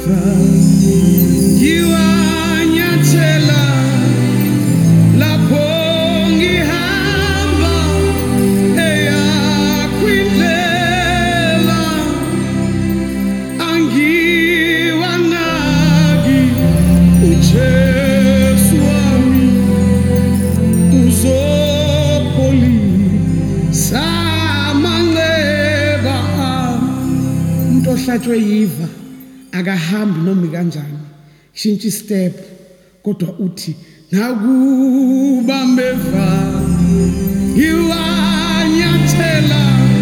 bameva ngiwanyathela lapho ngihamba eyakwindlela angiwanaki uJesu wami uzopholisa amanxeba umuntu ohlatshwe yiva akahambi noma kanjani shintsha step kodwa uthi nakuba meva ngiwanyathela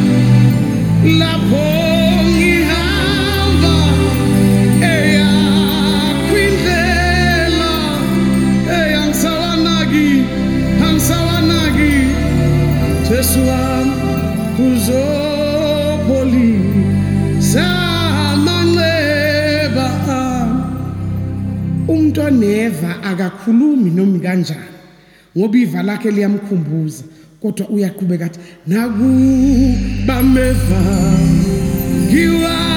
lapho ngihamba eyakwindlela angisawanaki Jesu wami uzopholisa amanxeba umuntu oneva akakhulumi noma kanjani ngoba iva lakhe liyamkhumbuza kodwa uyaqhubeka athi nakuba meva